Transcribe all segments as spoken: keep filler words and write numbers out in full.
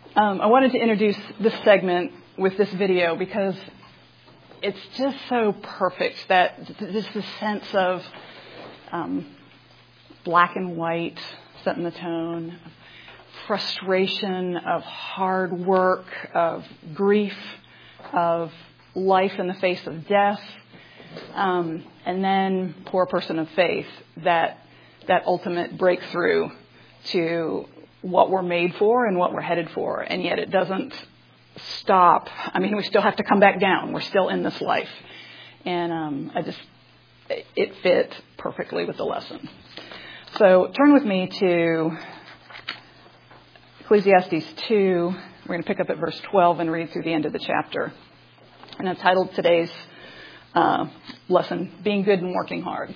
Um, I wanted to introduce this segment with this video because it's just so perfect that just this sense of um, black and white setting the tone, frustration, of hard work, of grief, of life in the face of death, um, and then poor person of faith, that that ultimate breakthrough to what we're made for and what we're headed for. And yet it doesn't stop. I mean, we still have to come back down. We're still in this life. And um, I just, it fit perfectly with the lesson. So turn with me to Ecclesiastes two. We're going to pick up at verse twelve and read through the end of the chapter. And I've titled today's uh, lesson, Being Good and Working Hard.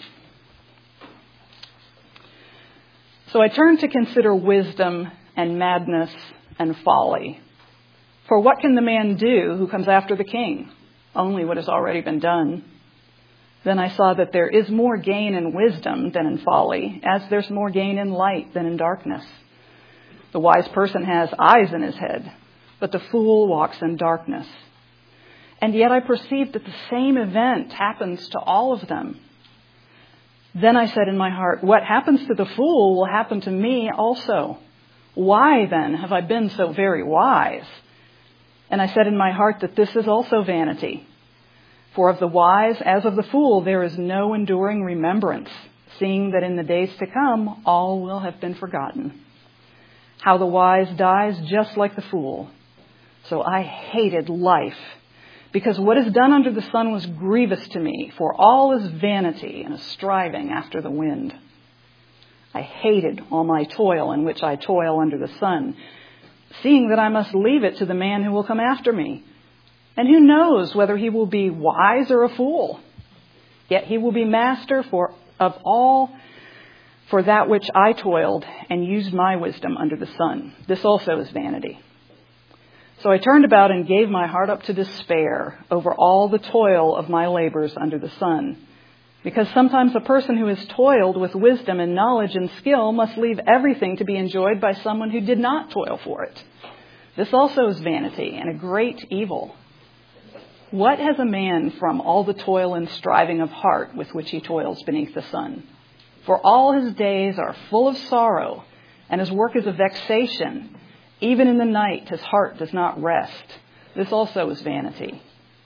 So I turn to consider wisdom and madness and folly. For what can the man do who comes after the king? Only what has already been done. Then I saw that there is more gain in wisdom than in folly, as there's more gain in light than in darkness. The wise person has eyes in his head, but the fool walks in darkness. And yet I perceived that the same event happens to all of them. Then I said in my heart, what happens to the fool will happen to me also. Why then have I been so very wise? And I said in my heart that this is also vanity. For of the wise as of the fool there is no enduring remembrance, seeing that in the days to come all will have been forgotten. How the wise dies just like the fool. So I hated life, because what is done under the sun was grievous to me, for all is vanity and a striving after the wind. I hated all my toil in which I toil under the sun, seeing that I must leave it to the man who will come after me. And who knows whether he will be wise or a fool? Yet he will be master for of all for that which I toiled and used my wisdom under the sun. This also is vanity. So I turned about and gave my heart up to despair over all the toil of my labors under the sun. Because sometimes a person who has toiled with wisdom and knowledge and skill must leave everything to be enjoyed by someone who did not toil for it. This also is vanity and a great evil. What has a man from all the toil and striving of heart with which he toils beneath the sun? For all his days are full of sorrow, and his work is a vexation. Even in the night, his heart does not rest. This also is vanity.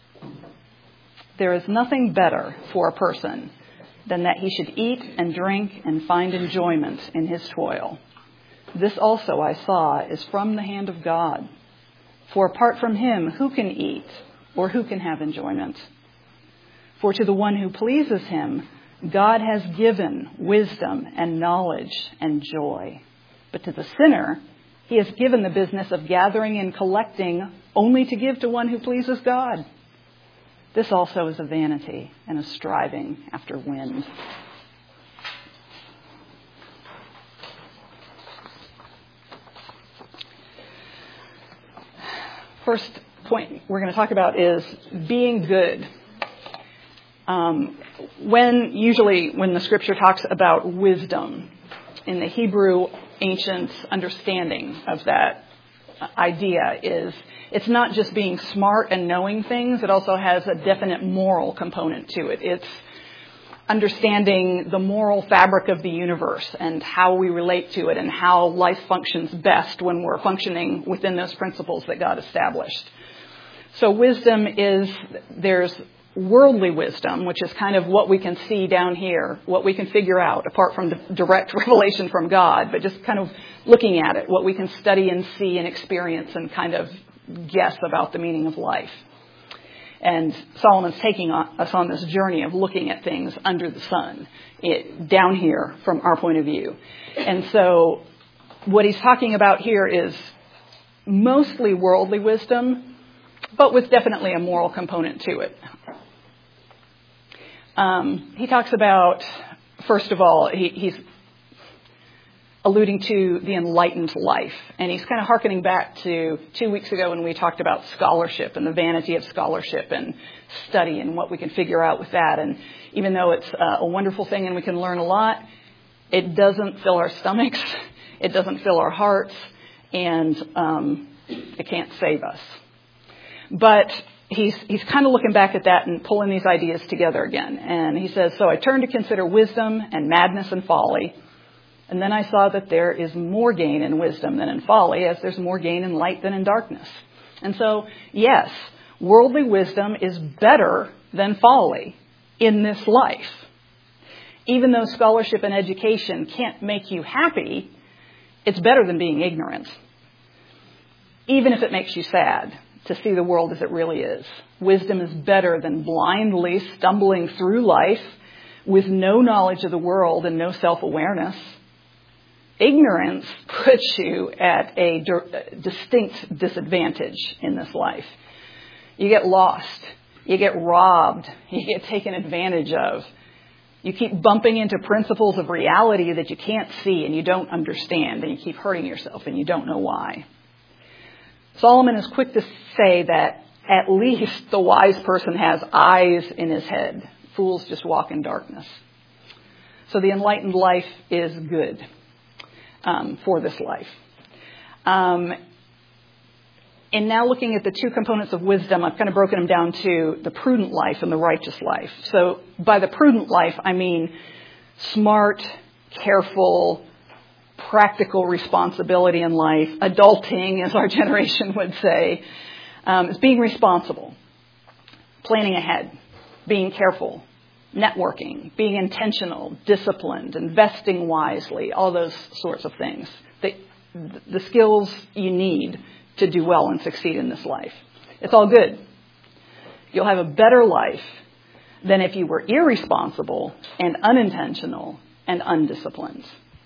There is nothing better for a person than that he should eat and drink and find enjoyment in his toil. This also I saw is from the hand of God. For apart from him, who can eat or who can have enjoyment? For to the one who pleases him, God has given wisdom and knowledge and joy. But to the sinner, he has given the business of gathering and collecting only to give to one who pleases God. This also is a vanity and a striving after wind. First point we're going to talk about is being good. Um, when usually when the scripture talks about wisdom, in the Hebrew ancient understanding of that idea is it's not just being smart and knowing things. It also has a definite moral component to it. It's understanding the moral fabric of the universe and how we relate to it and how life functions best when we're functioning within those principles that God established. So wisdom is, there's worldly wisdom, which is kind of what we can see down here, what we can figure out apart from the direct revelation from God, but just kind of looking at it, what we can study and see and experience and kind of guess about the meaning of life. And Solomon's taking us on this journey of looking at things under the sun, it, down here from our point of view. And so what he's talking about here is mostly worldly wisdom, but with definitely a moral component to it. Um, he talks about, first of all, he, he's alluding to the enlightened life. And he's kind of hearkening back to two weeks ago when we talked about scholarship and the vanity of scholarship and study and what we can figure out with that. And even though it's uh, a wonderful thing and we can learn a lot, it doesn't fill our stomachs. It doesn't fill our hearts. and um, it can't save us. But he's he's kind of looking back at that and pulling these ideas together again. And he says, so I turned to consider wisdom and madness and folly. And then I saw that there is more gain in wisdom than in folly, as there's more gain in light than in darkness. And so, yes, worldly wisdom is better than folly in this life. Even though scholarship and education can't make you happy, it's better than being ignorant. Even if it makes you sad to see the world as it really is. Wisdom is better than blindly stumbling through life with no knowledge of the world and no self-awareness. Ignorance puts you at a distinct disadvantage in this life. You get lost. You get robbed. You get taken advantage of. You keep bumping into principles of reality that you can't see and you don't understand, and you keep hurting yourself and you don't know why. Solomon is quick to say that at least the wise person has eyes in his head. Fools just walk in darkness. So the enlightened life is good um, for this life. Um, and now looking at the two components of wisdom, I've kind of broken them down to the prudent life and the righteous life. So by the prudent life, I mean smart, careful, practical responsibility in life, adulting, as our generation would say. Um, is being responsible, planning ahead, being careful, networking, being intentional, disciplined, investing wisely, all those sorts of things. The, the skills you need to do well and succeed in this life. It's all good. You'll have a better life than if you were irresponsible and unintentional and undisciplined.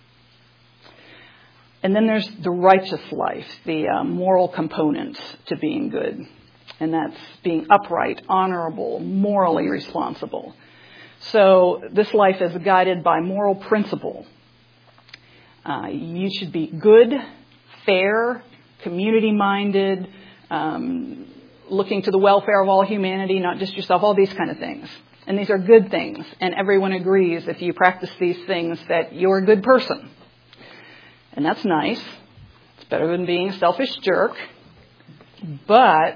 And then there's the righteous life, the uh, moral component to being good. And that's being upright, honorable, morally responsible. So this life is guided by moral principle. Uh, you should be good, fair, community-minded, um, looking to the welfare of all humanity, not just yourself, all these kind of things. And these are good things. And everyone agrees if you practice these things that you're a good person. And that's nice. It's better than being a selfish jerk. But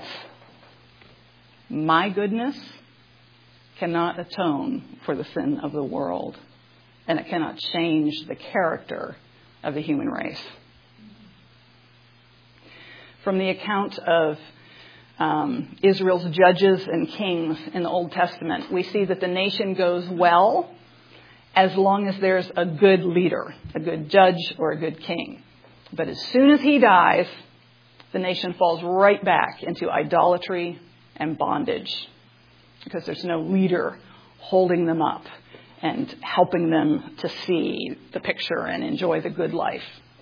my goodness cannot atone for the sin of the world. And it cannot change the character of the human race. From the account of um, Israel's judges and kings in the Old Testament, we see that the nation goes well as long as there's a good leader, a good judge or a good king. But as soon as he dies, the nation falls right back into idolatry and bondage because there's no leader holding them up and helping them to see the picture and enjoy the good life.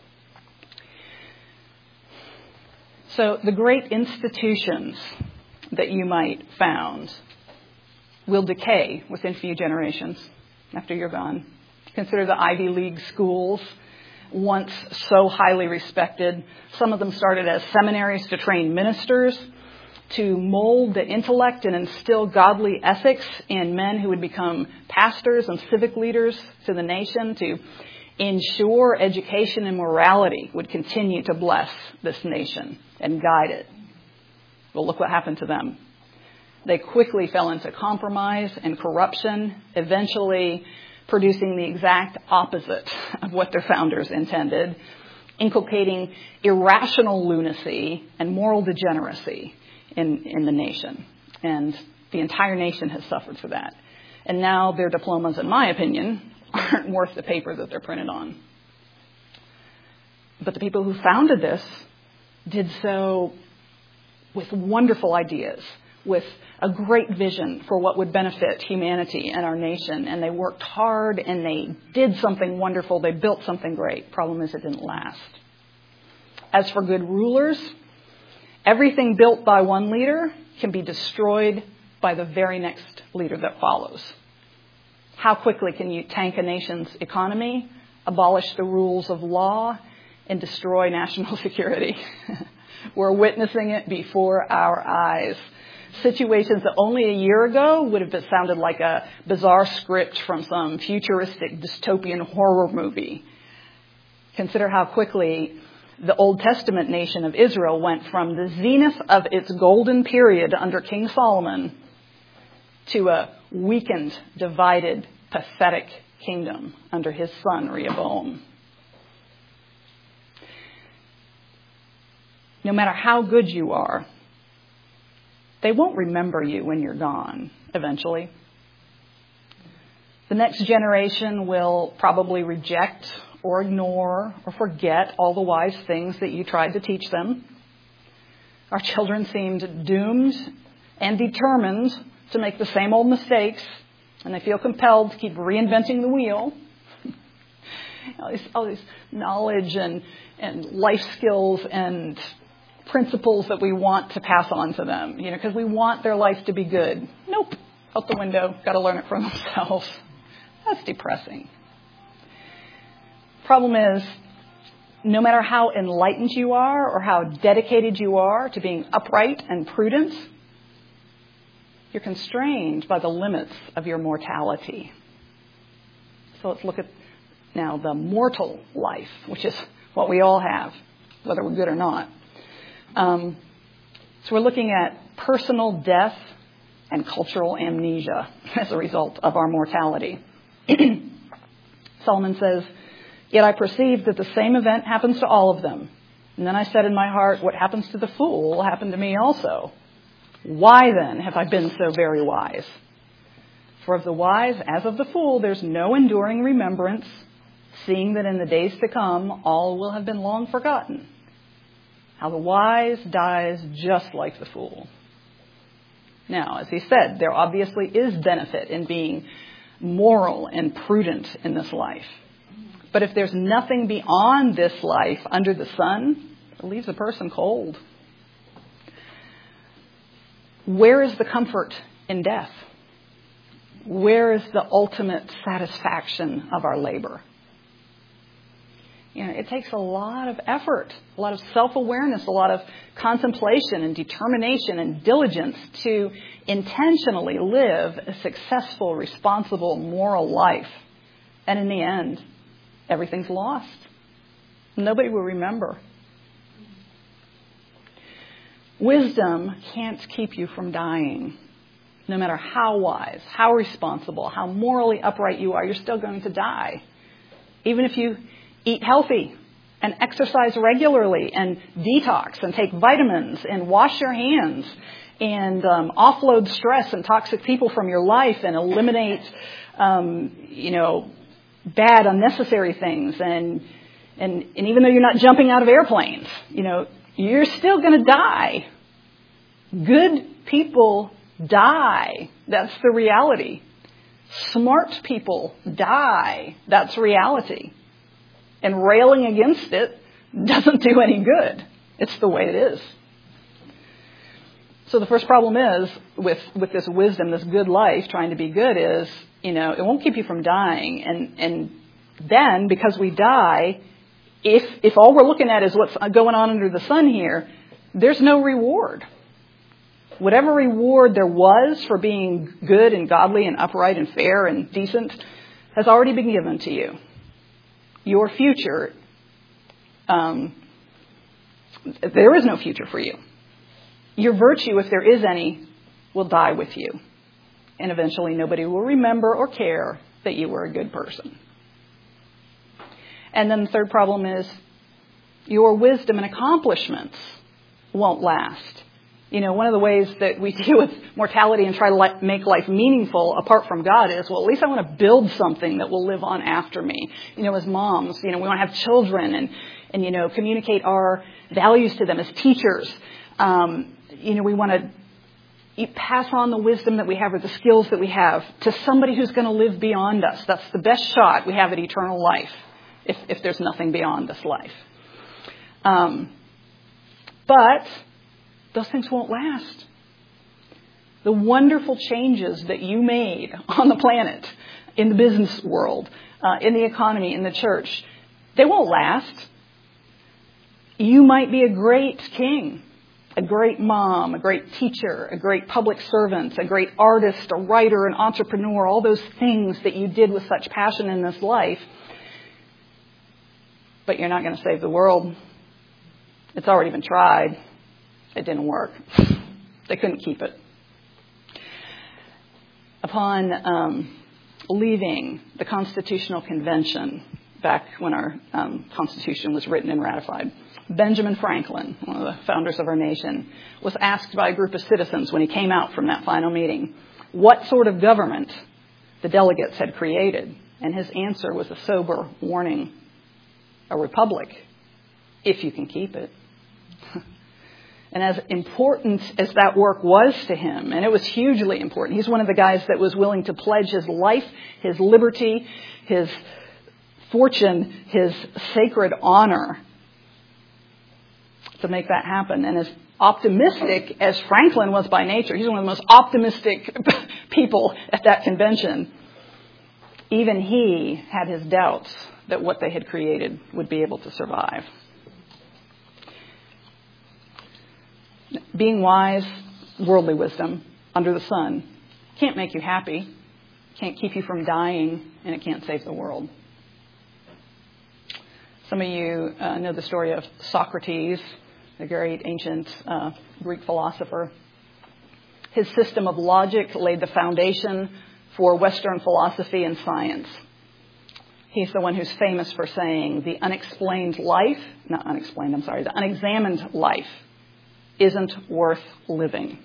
So the great institutions that you might found will decay within a few generations. After you're gone. Consider the Ivy League schools, once so highly respected. Some of them started as seminaries to train ministers, to mold the intellect and instill godly ethics in men who would become pastors and civic leaders to the nation, to ensure education and morality would continue to bless this nation and guide it. Well, look what happened to them. They quickly fell into compromise and corruption, eventually producing the exact opposite of what their founders intended, inculcating irrational lunacy and moral degeneracy in, in the nation. And the entire nation has suffered for that. And now their diplomas, in my opinion, aren't worth the paper that they're printed on. But the people who founded this did so with wonderful ideas, with a great vision for what would benefit humanity and our nation. And they worked hard and they did something wonderful. They built something great. Problem is, it didn't last. As for good rulers, everything built by one leader can be destroyed by the very next leader that follows. How quickly can you tank a nation's economy, abolish the rules of law, and destroy national security? We're witnessing it before our eyes. Situations that only a year ago would have sounded like a bizarre script from some futuristic dystopian horror movie. Consider how quickly the Old Testament nation of Israel went from the zenith of its golden period under King Solomon to a weakened, divided, pathetic kingdom under his son Rehoboam. No matter how good you are, they won't remember you when you're gone eventually. The next generation will probably reject or ignore or forget all the wise things that you tried to teach them. Our children seemed doomed and determined to make the same old mistakes, and they feel compelled to keep reinventing the wheel. all, these, all these knowledge and, and life skills and principles that we want to pass on to them, you know, because we want their life to be good. Nope, out the window, got to learn it for themselves. That's depressing. Problem is, no matter how enlightened you are or how dedicated you are to being upright and prudent, you're constrained by the limits of your mortality. So let's look at now the mortal life, which is what we all have, whether we're good or not. Um, so we're looking at personal death and cultural amnesia as a result of our mortality. Solomon says, "Yet I perceive that the same event happens to all of them. And then I said in my heart, what happens to the fool will happen to me also. Why then have I been so very wise? For of the wise as of the fool, there's no enduring remembrance, seeing that in the days to come, all will have been long forgotten. How the wise dies just like the fool." Now, as he said, there obviously is benefit in being moral and prudent in this life. But if there's nothing beyond this life under the sun, it leaves a person cold. Where is the comfort in death? Where is the ultimate satisfaction of our labor? You know, it takes a lot of effort, a lot of self-awareness, a lot of contemplation and determination and diligence to intentionally live a successful, responsible, moral life. And in the end, everything's lost. Nobody will remember. Wisdom can't keep you from dying. No matter how wise, how responsible, how morally upright you are, you're still going to die. Even if you eat healthy and exercise regularly and detox and take vitamins and wash your hands and um, offload stress and toxic people from your life and eliminate, um, you know, bad, unnecessary things. And, and, and even though you're not jumping out of airplanes, you know, you're still going to die. Good people die. That's the reality. Smart people die. That's reality. And railing against it doesn't do any good. It's the way it is. So the first problem is with, with this wisdom, this good life, trying to be good is, you know, it won't keep you from dying. And, and then because we die, if, if all we're looking at is what's going on under the sun here, there's no reward. Whatever reward there was for being good and godly and upright and fair and decent has already been given to you. Your future, um, there is no future for you. Your virtue, if there is any, will die with you. And eventually nobody will remember or care that you were a good person. And then the third problem is your wisdom and accomplishments won't last. You know, one of the ways that we deal with mortality and try to li- make life meaningful apart from God is, well, at least I want to build something that will live on after me. You know, as moms, you know, we want to have children and, and, you know, communicate our values to them as teachers. Um, you know, we want to pass on the wisdom that we have or the skills that we have to somebody who's going to live beyond us. That's the best shot we have at eternal life if, if there's nothing beyond this life. Um, but those things won't last. The wonderful changes that you made on the planet, in the business world, uh, in the economy, in the church, they won't last. You might be a great king, a great mom, a great teacher, a great public servant, a great artist, a writer, an entrepreneur, all those things that you did with such passion in this life. But you're not going to save the world. It's already been tried. It didn't work. They couldn't keep it. Upon um, leaving the Constitutional Convention, back when our um, Constitution was written and ratified, Benjamin Franklin, one of the founders of our nation, was asked by a group of citizens when he came out from that final meeting what sort of government the delegates had created. And his answer was a sober warning: a republic, if you can keep it. And as important as that work was to him, and it was hugely important, he's one of the guys that was willing to pledge his life, his liberty, his fortune, his sacred honor to make that happen. And as optimistic as Franklin was by nature, he's one of the most optimistic people at that convention, even he had his doubts that what they had created would be able to survive. Being wise, worldly wisdom, under the sun, can't make you happy, can't keep you from dying, and it can't save the world. Some of you uh, know the story of Socrates, the great ancient uh, Greek philosopher. His system of logic laid the foundation for Western philosophy and science. He's the one who's famous for saying the unexplained life, not unexplained, I'm sorry, the unexamined life isn't worth living.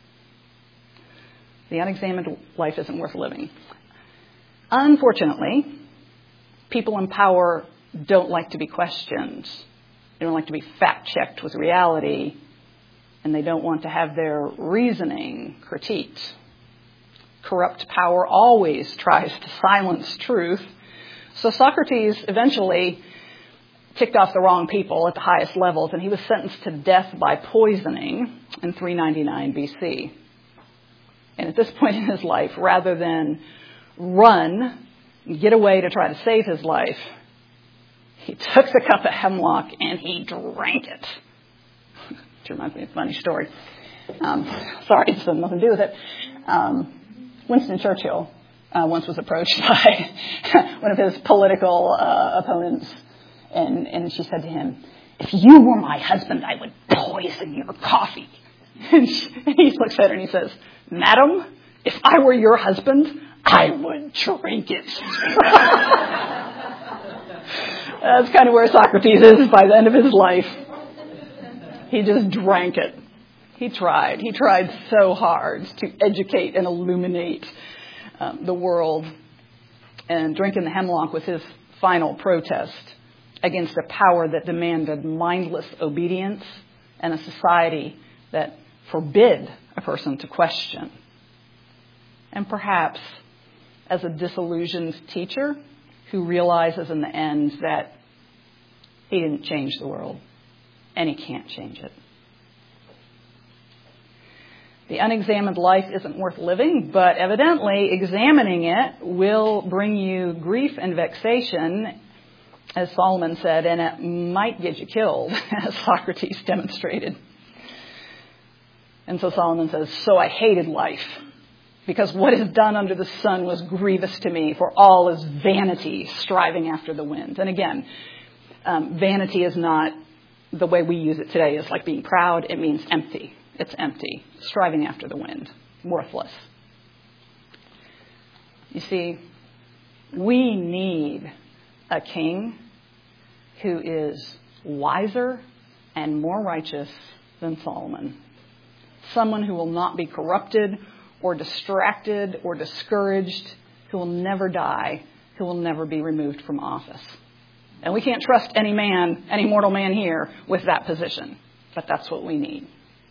The unexamined life isn't worth living. Unfortunately, people in power don't like to be questioned. They don't like to be fact-checked with reality, and they don't want to have their reasoning critiqued. Corrupt power always tries to silence truth. So Socrates eventually ticked off the wrong people at the highest levels, and he was sentenced to death by poisoning in three ninety-nine B C. And at this point in his life, rather than run and get away to try to save his life, he took the cup of hemlock and he drank it. Which reminds me of a funny story. Um, sorry, this has nothing to do with it. Um, Winston Churchill uh, once was approached by one of his political uh, opponents. And, and she said to him, "If you were my husband, I would poison your coffee." And, she, and he looks at her and he says, "Madam, if I were your husband, I would drink it." That's kind of where Socrates is by the end of his life. He just drank it. He tried. He tried so hard to educate and illuminate um, the world. And drinking the hemlock was his final protest against a power that demanded mindless obedience and a society that forbid a person to question. And perhaps as a disillusioned teacher who realizes in the end that he didn't change the world and he can't change it. The unexamined life isn't worth living, but evidently examining it will bring you grief and vexation, as Solomon said, and it might get you killed, as Socrates demonstrated. And so Solomon says, "So I hated life, because what is done under the sun was grievous to me, for all is vanity, striving after the wind." And again, um, vanity is not the way we use it today. It's like being proud. It means empty. It's empty, striving after the wind, worthless. You see, we need a king who is wiser and more righteous than Solomon. Someone who will not be corrupted or distracted or discouraged, who will never die, who will never be removed from office. And we can't trust any man, any mortal man here with that position, but that's what we need.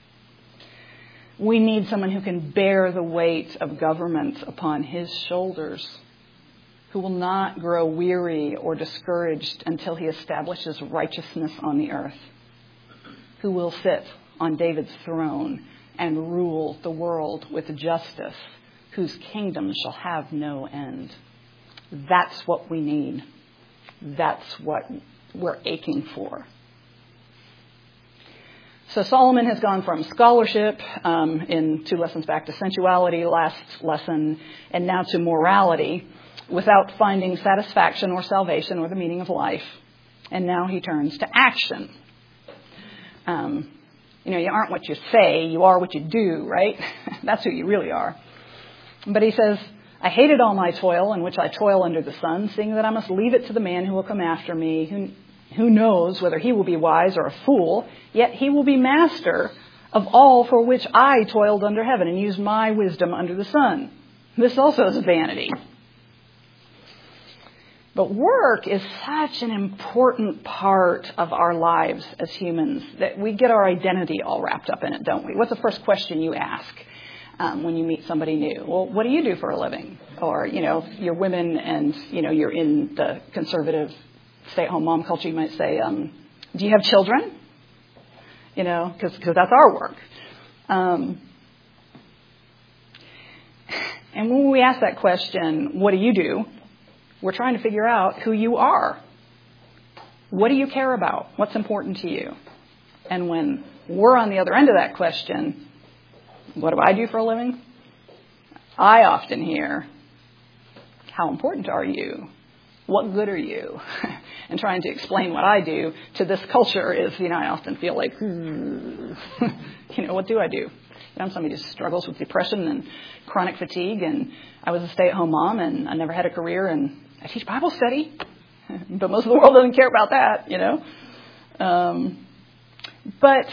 We need someone who can bear the weight of government upon his shoulders, who will not grow weary or discouraged until he establishes righteousness on the earth, who will sit on David's throne and rule the world with justice, whose kingdom shall have no end. That's what we need. That's what we're aching for. So Solomon has gone from scholarship um, in two lessons back to sensuality, last lesson, and now to morality, without finding satisfaction or salvation or the meaning of life. And now he turns to action. Um, you know, you aren't what you say, you are what you do, right? That's who you really are. But he says, I hated all my toil in which I toil under the sun, seeing that I must leave it to the man who will come after me, who, who knows whether he will be wise or a fool, yet he will be master of all for which I toiled under heaven and used my wisdom under the sun. This also is vanity. But work is such an important part of our lives as humans that we get our identity all wrapped up in it, don't we? What's the first question you ask um, when you meet somebody new? Well, what do you do for a living? Or, you know, if you're women and, you know, you're in the conservative stay-at-home mom culture, you might say, um, do you have children? You know, because that's our work. Um, and when we ask that question, what do you do? We're trying to figure out who you are. What do you care about? What's important to you? And when we're on the other end of that question, what do I do for a living? I often hear, how important are you? What good are you? And trying to explain what I do to this culture is, you know, I often feel like, hmm, you know, what do I do? I'm somebody who struggles with depression and chronic fatigue, and I was a stay-at-home mom, and I never had a career, and I teach Bible study, but most of the world doesn't care about that, you know. Um, but,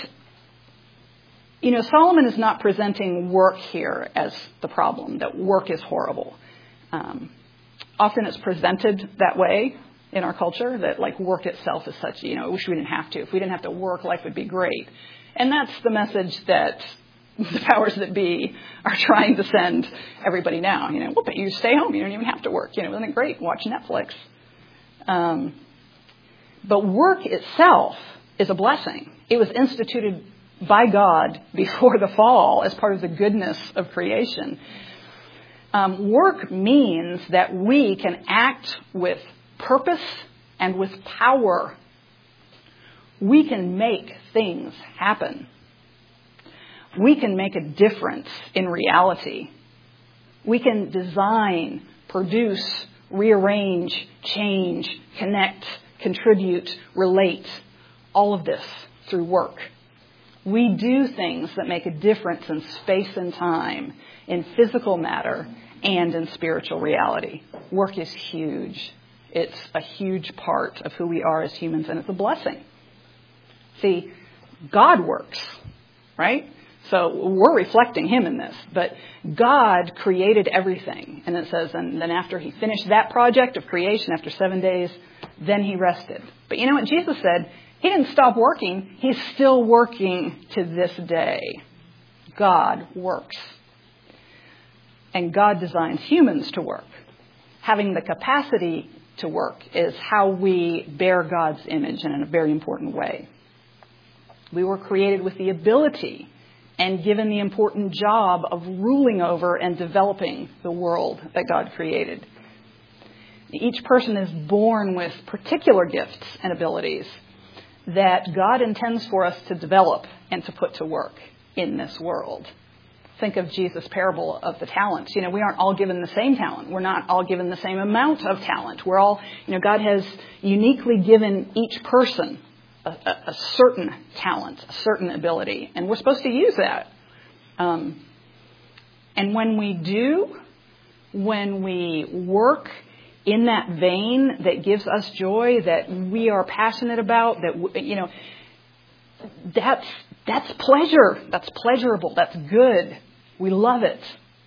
you know, Solomon is not presenting work here as the problem, that work is horrible. Um, often it's presented that way in our culture, that like work itself is such, you know, I wish we didn't have to. If we didn't have to work, life would be great. And that's the message that the powers that be are trying to send everybody now. You know, well, but you stay home. You don't even have to work. You know, isn't it great? Watch Netflix. Um, but work itself is a blessing. It was instituted by God before the fall as part of the goodness of creation. Um, work means that we can act with purpose and with power. We can make things happen. We can make a difference in reality. We can design, produce, rearrange, change, connect, contribute, relate, all of this through work. We do things that make a difference in space and time, in physical matter, and in spiritual reality. Work is huge. It's a huge part of who we are as humans, and it's a blessing. See, God works, right? So we're reflecting him in this, but God created everything. And it says, and then after he finished that project of creation after seven days, then he rested. But you know what Jesus said? He didn't stop working. He's still working to this day. God works. And God designs humans to work. Having the capacity to work is how we bear God's image in a very important way. We were created with the ability and given the important job of ruling over and developing the world that God created. Each person is born with particular gifts and abilities that God intends for us to develop and to put to work in this world. Think of Jesus' parable of the talents. You know, we aren't all given the same talent. We're not all given the same amount of talent. We're all, you know, God has uniquely given each person A, a, a certain talent, a certain ability, and we're supposed to use that. Um, and when we do, when we work in that vein that gives us joy, that we are passionate about, that, you know, that's, that's pleasure. That's pleasurable. That's good. We love it.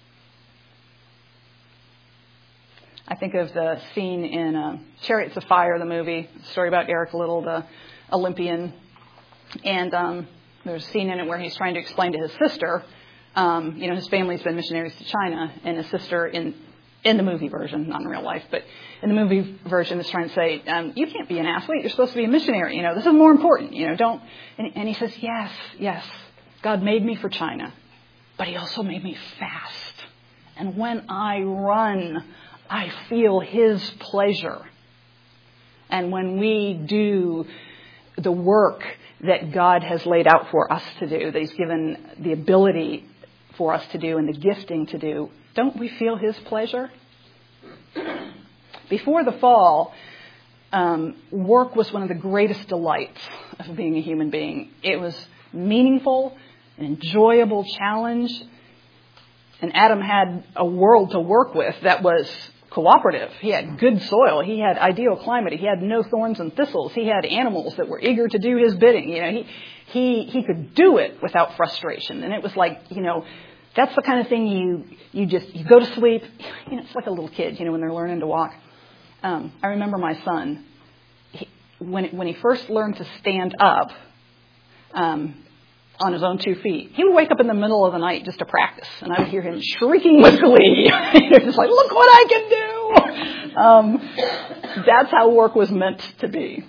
I think of the scene in uh, Chariots of Fire, the movie, the story about Eric Liddell, the Olympian, and um, there's a scene in it where he's trying to explain to his sister, um, you know, his family's been missionaries to China, and his sister in in the movie version, not in real life, but in the movie version is trying to say, um, you can't be an athlete, you're supposed to be a missionary, you know, this is more important, you know, don't, and, and he says, yes, yes, God made me for China, but he also made me fast, and when I run, I feel his pleasure, and when we do the work that God has laid out for us to do, that he's given the ability for us to do and the gifting to do, don't we feel his pleasure? Before the fall, um, work was one of the greatest delights of being a human being. It was meaningful, an enjoyable challenge. And Adam had a world to work with that was cooperative. He had good soil. He had ideal climate. He had no thorns and thistles. He had animals that were eager to do his bidding. You know, he he he could do it without frustration. And it was like, you know, that's the kind of thing you you just you go to sleep. You know, it's like a little kid, you know, when they're learning to walk. Um, I remember my son he, when when he first learned to stand up um, on his own two feet. He would wake up in the middle of the night just to practice, and I would hear him shrieking with glee. Just like, look what I can do! Um, that's how work was meant to be.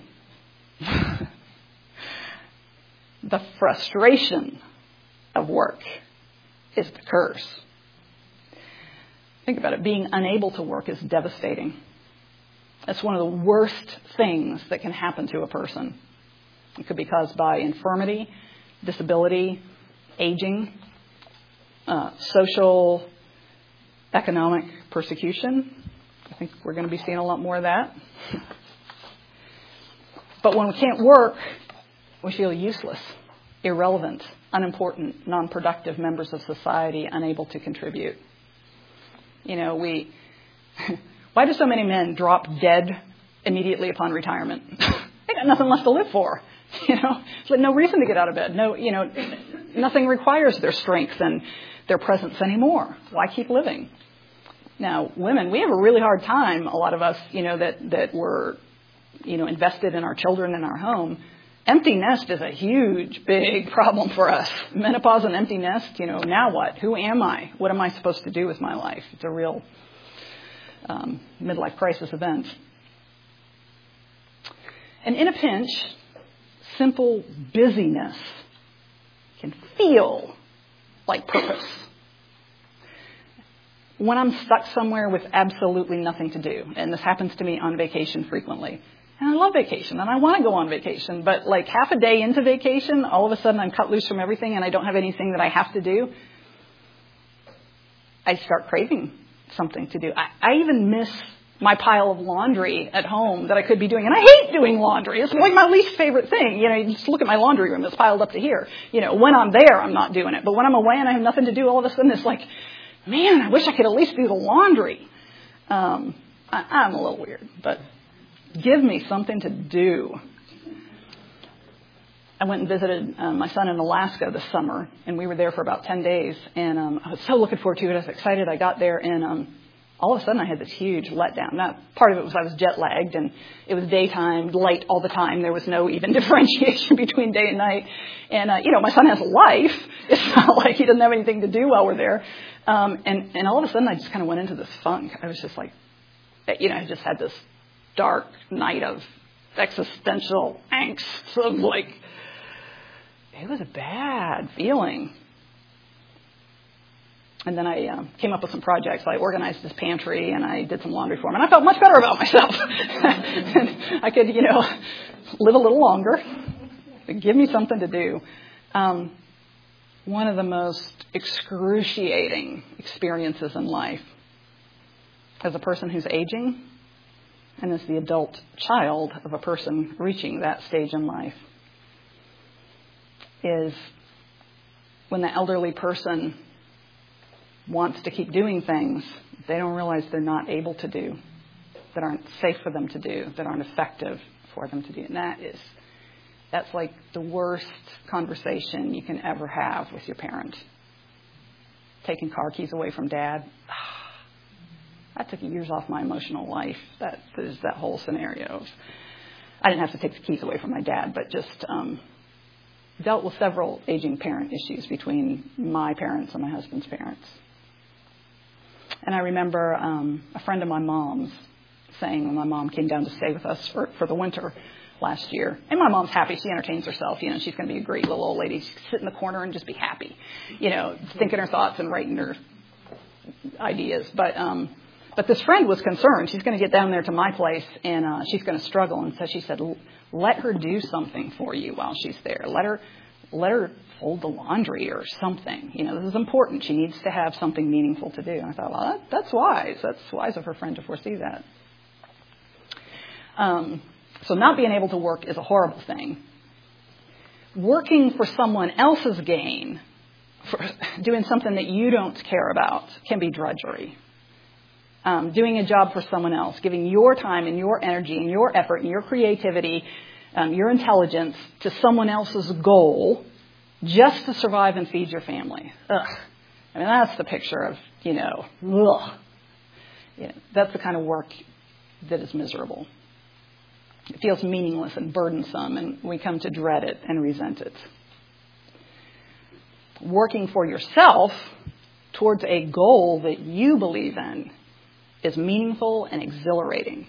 The frustration of work is the curse. Think about it. Being unable to work is devastating. It's one of the worst things that can happen to a person. It could be caused by infirmity, disability, aging, uh, social, economic persecution. I think we're going to be seeing a lot more of that. But when we can't work, we feel useless, irrelevant, unimportant, non-productive members of society, unable to contribute. You know, we... Why do so many men drop dead immediately upon retirement? They got nothing left to live for. You know, there's like no reason to get out of bed. No, you know, nothing requires their strength and their presence anymore. Why keep living? Now, women, we have a really hard time, a lot of us, you know, that, that were, you know, invested in our children and our home. Empty nest is a huge, big problem for us. Menopause and empty nest, you know, now what? Who am I? What am I supposed to do with my life? It's a real um, midlife crisis event. And in a pinch, simple busyness can feel like purpose. When I'm stuck somewhere with absolutely nothing to do, and this happens to me on vacation frequently, and I love vacation, and I want to go on vacation, but like half a day into vacation, all of a sudden I'm cut loose from everything, and I don't have anything that I have to do, I start craving something to do. I, I even miss my pile of laundry at home that I could be doing. And I hate doing laundry. It's like my least favorite thing. You know, you just look at my laundry room. It's piled up to here. You know, when I'm there, I'm not doing it. But when I'm away and I have nothing to do, all of a sudden it's like, man, I wish I could at least do the laundry. Um, I, I'm a little weird, but give me something to do. I went and visited um, my son in Alaska this summer, and we were there for about ten days. And um, I was so looking forward to it. I was excited. I got there, and um, all of a sudden I had this huge letdown. Now, part of it was I was jet lagged, and it was daytime, light all the time. There was no even differentiation between day and night. And, uh, you know, my son has a life. It's not like he doesn't have anything to do while we're there. Um, and, and all of a sudden I just kind of went into this funk. I was just like, you know, I just had this dark night of existential angst of like, it was a bad feeling. And then I uh, came up with some projects. I organized his pantry, and I did some laundry for him. And I felt much better about myself. And I could, you know, live a little longer. Give me something to do. Um, one of the most excruciating experiences in life as a person who's aging and as the adult child of a person reaching that stage in life is when the elderly person wants to keep doing things they don't realize they're not able to do, that aren't safe for them to do, that aren't effective for them to do. And that is, that's like the worst conversation you can ever have with your parent. Taking car keys away from dad. That took years off my emotional life. That is that whole scenario. Of, I didn't have to take the keys away from my dad, but just um, dealt with several aging parent issues between my parents and my husband's parents. And I remember um, a friend of my mom's saying when my mom came down to stay with us for, for the winter last year, and my mom's happy. She entertains herself. You know, she's going to be a great little old lady. She can sit in the corner and just be happy, you know, thinking her thoughts and writing her ideas. But um, but this friend was concerned. She's going to get down there to my place, and uh, she's going to struggle. And so she said, let her do something for you while she's there. Let her let her fold the laundry or something. You know, this is important. She needs to have something meaningful to do. And I thought, well, that, that's wise. That's wise of her friend to foresee that. Um, So not being able to work is a horrible thing. Working for someone else's gain, for doing something that you don't care about, can be drudgery. Um, doing a job for someone else, giving your time and your energy and your effort and your creativity, um, your intelligence to someone else's goal just to survive and feed your family. Ugh. I mean, that's the picture of, you know, ugh. You know, that's the kind of work that is miserable. It feels meaningless and burdensome, and we come to dread it and resent it. Working for yourself towards a goal that you believe in is meaningful and exhilarating.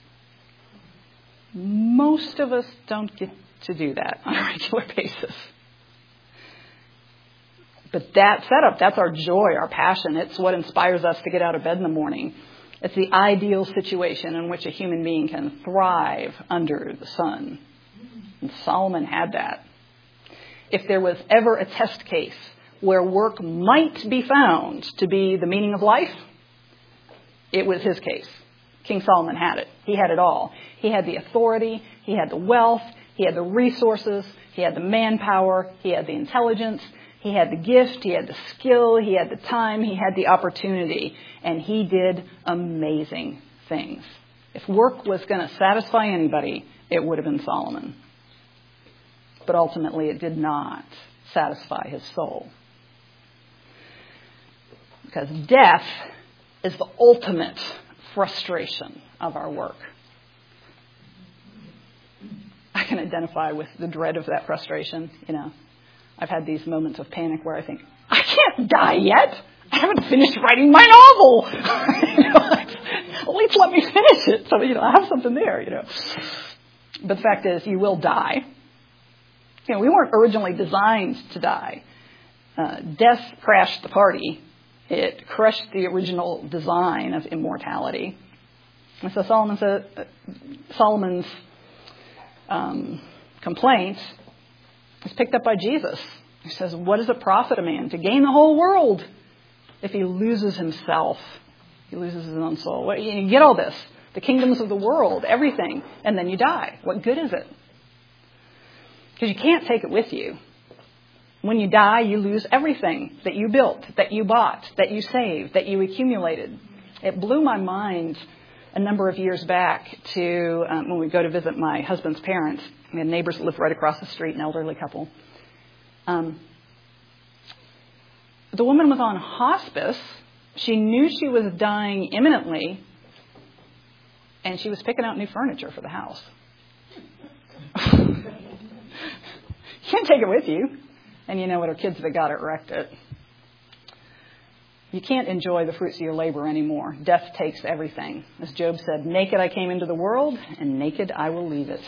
Most of us don't get to do that on a regular basis. But that setup, that's our joy, our passion. It's what inspires us to get out of bed in the morning. It's the ideal situation in which a human being can thrive under the sun. And Solomon had that. If there was ever a test case where work might be found to be the meaning of life, it was his case. King Solomon had it. He had it all. He had the authority. He had the wealth. He had the resources. He had the manpower. He had the intelligence. He had the gift. He had the skill. He had the time. He had the opportunity. And he did amazing things. If work was going to satisfy anybody, it would have been Solomon. But ultimately, it did not satisfy his soul. Because death is the ultimate frustration of our work. I can identify with the dread of that frustration. You know, I've had these moments of panic where I think, I can't die yet. I haven't finished writing my novel. You know, at least let me finish it so, you know, I have something there, you know. But the fact is, you will die. You know, we weren't originally designed to die. Uh, death crashed the party. It crushed the original design of immortality. And so Solomon said, uh, Solomon's um, complaint is picked up by Jesus. He says, what does it profit a man to gain the whole world if he loses himself? He loses his own soul. Well, you get all this, the kingdoms of the world, everything, and then you die. What good is it? Because you can't take it with you. When you die, you lose everything that you built, that you bought, that you saved, that you accumulated. It blew my mind a number of years back to um, when we go to visit my husband's parents. We had neighbors that lived right across the street, an elderly couple. Um, the woman was on hospice. She knew she was dying imminently, and she was picking out new furniture for the house. You can't take it with you. And you know what, her kids that got it wrecked it. You can't enjoy the fruits of your labor anymore. Death takes everything. As Job said, naked I came into the world, and naked I will leave it.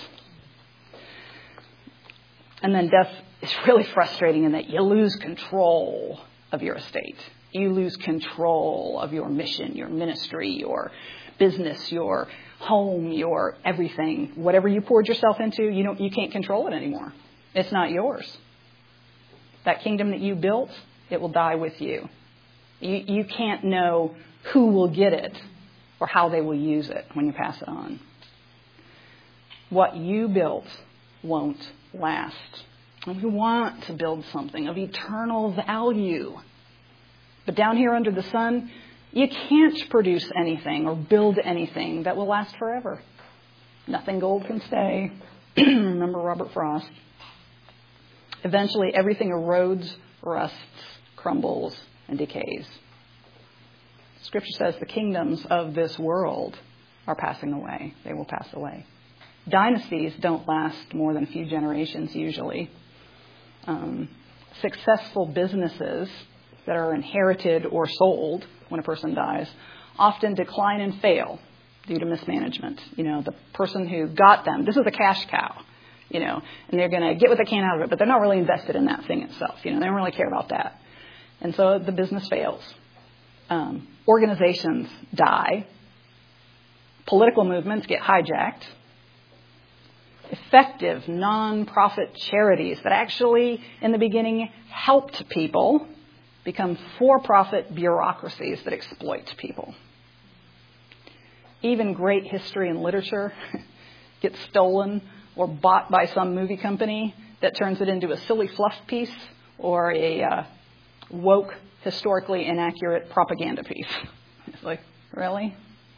And then death is really frustrating in that you lose control of your estate. You lose control of your mission, your ministry, your business, your home, your everything. Whatever you poured yourself into, you don't, you can't control it anymore. It's not yours. That kingdom that you built, it will die with you. You, you can't know who will get it or how they will use it when you pass it on. What you built won't last. And we want to build something of eternal value. But down here under the sun, you can't produce anything or build anything that will last forever. Nothing gold can stay. Remember Robert Frost. Eventually, everything erodes, rusts, crumbles, and decays. Scripture says the kingdoms of this world are passing away. They will pass away. Dynasties don't last more than a few generations usually. Um, successful businesses that are inherited or sold when a person dies often decline and fail due to mismanagement. You know, the person who got them, this is a cash cow. You know, and they're going to get what they can out of it, but they're not really invested in that thing itself. You know, they don't really care about that. And so the business fails. Um, organizations die. Political movements get hijacked. Effective non-profit charities that actually, in the beginning, helped people become for-profit bureaucracies that exploit people. Even great history and literature gets stolen or bought by some movie company that turns it into a silly fluff piece or a uh, woke, historically inaccurate propaganda piece. It's like, really?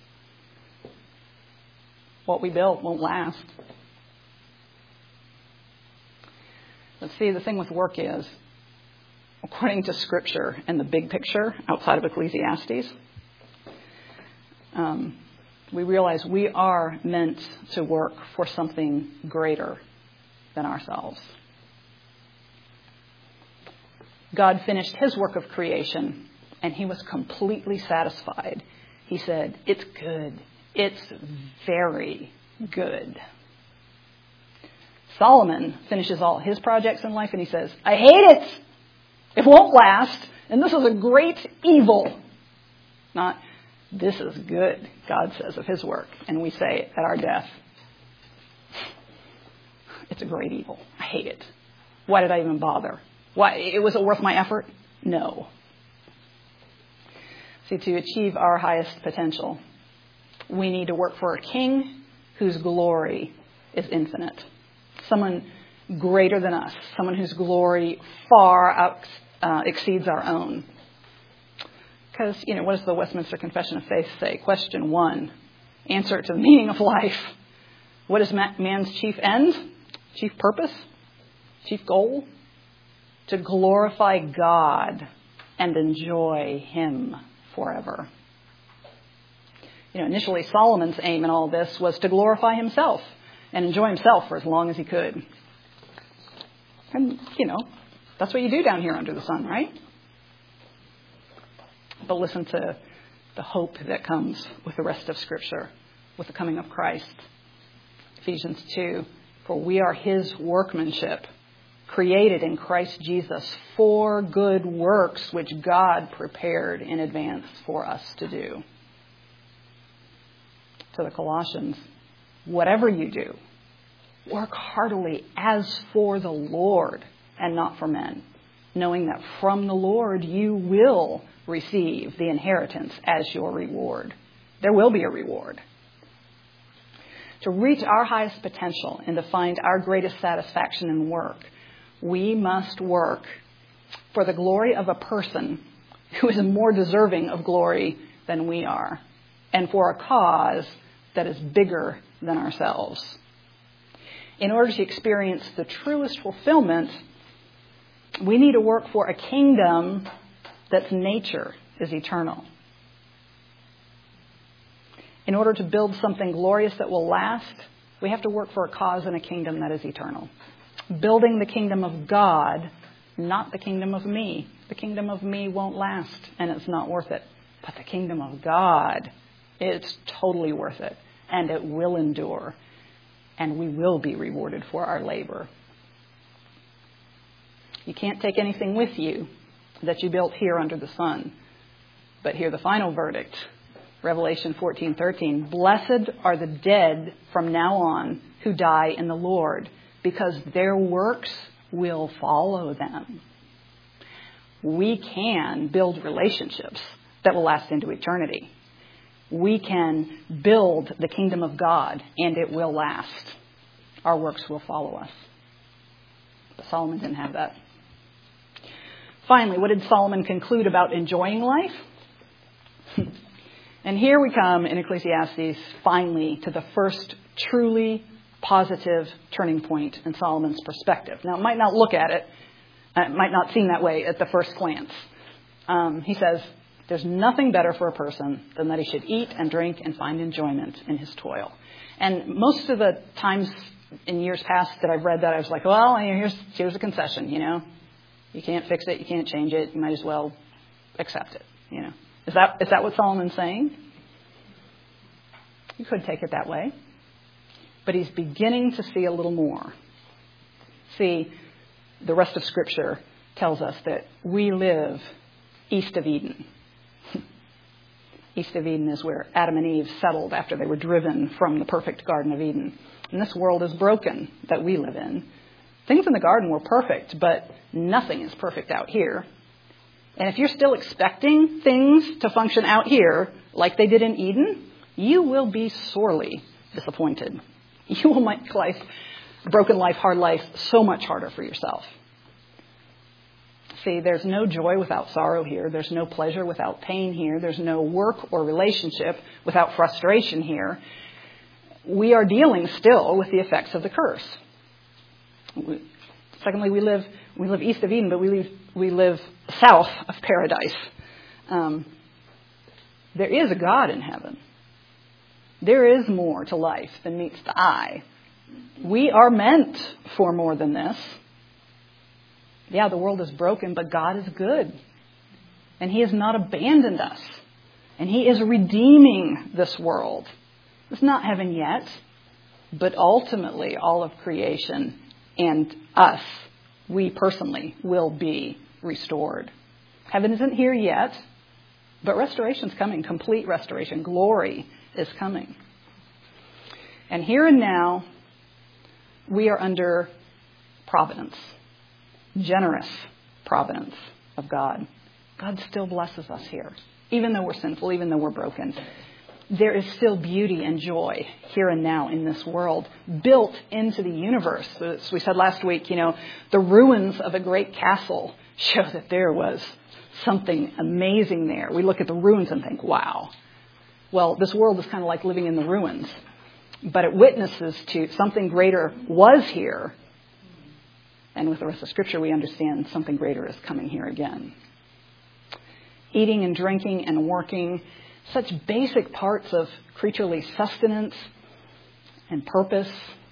What we built won't last. Let's see, the thing with work is, according to Scripture and the big picture outside of Ecclesiastes, um, we realize we are meant to work for something greater than ourselves. God finished his work of creation, and he was completely satisfied. He said, it's good. It's very good. Solomon finishes all his projects in life, and he says, I hate it. It won't last, and this is a great evil. Not, this is good, God says of his work, and we say at our death, it's a great evil. I hate it. Why did I even bother? Why, it was it worth my effort? No. See, to achieve our highest potential, we need to work for a king whose glory is infinite. Someone greater than us. Someone whose glory far out, uh, exceeds our own. Because, you know, what does the Westminster Confession of Faith say? Question one, answer to the meaning of life. What is man's chief end? Chief purpose? Chief goal? To glorify God and enjoy him forever. You know, initially Solomon's aim in all this was to glorify himself and enjoy himself for as long as he could. And, you know, that's what you do down here under the sun, right? But listen to the hope that comes with the rest of Scripture, with the coming of Christ. Ephesians two, for we are his workmanship, created in Christ Jesus for good works, which God prepared in advance for us to do. To the Colossians, whatever you do, work heartily as for the Lord and not for men, knowing that from the Lord you will receive the inheritance as your reward. There will be a reward. To reach our highest potential and to find our greatest satisfaction in work, we must work for the glory of a person who is more deserving of glory than we are, and for a cause that is bigger than ourselves. In order to experience the truest fulfillment, we need to work for a kingdom that's nature is eternal. In order to build something glorious that will last, we have to work for a cause and a kingdom that is eternal. Building the kingdom of God, not the kingdom of me. The kingdom of me won't last, and it's not worth it. But the kingdom of God, it's totally worth it, and it will endure, and we will be rewarded for our labor. You can't take anything with you that you built here under the sun. But hear the final verdict. Revelation fourteen thirteen. Blessed are the dead from now on who die in the Lord, because their works will follow them. We can build relationships that will last into eternity. We can build the kingdom of God, and it will last. Our works will follow us. But Solomon didn't have that. Finally, what did Solomon conclude about enjoying life? And here we come in Ecclesiastes, finally, to the first truly positive turning point in Solomon's perspective. Now, it might not look at it, it might not seem that way at the first glance. Um, he says, there's nothing better for a person than that he should eat and drink and find enjoyment in his toil. And most of the times in years past that I've read that, I was like, well, here's, here's a concession, you know. You can't fix it, you can't change it, you might as well accept it, you know. Is that is that what Solomon's saying? You could take it that way. But he's beginning to see a little more. See, the rest of Scripture tells us that we live east of Eden. East of Eden is where Adam and Eve settled after they were driven from the perfect Garden of Eden. And this world is broken that we live in. Things in the garden were perfect, but nothing is perfect out here. And if you're still expecting things to function out here like they did in Eden, you will be sorely disappointed. You will make life, broken life, hard life, so much harder for yourself. See, there's no joy without sorrow here. There's no pleasure without pain here. There's no work or relationship without frustration here. We are dealing still with the effects of the curse. Secondly, we live we live east of Eden, but we live, we live south of paradise. Um, there is a God in heaven. There is more to life than meets the eye. We are meant for more than this. Yeah, the world is broken, but God is good. And He has not abandoned us. And He is redeeming this world. It's not heaven yet, but ultimately all of creation and us, we personally, will be restored. Heaven isn't here yet, but restoration's coming, complete restoration. Glory is coming. And here and now, we are under providence, generous providence of God. God still blesses us here, even though we're sinful, even though we're broken. There is still beauty and joy here and now in this world, built into the universe. As we said last week, you know, the ruins of a great castle show that there was something amazing there. We look at the ruins and think, wow. Well, this world is kind of like living in the ruins, but it witnesses to something greater was here. And with the rest of Scripture, we understand something greater is coming here again. Eating and drinking and working, such basic parts of creaturely sustenance and purpose.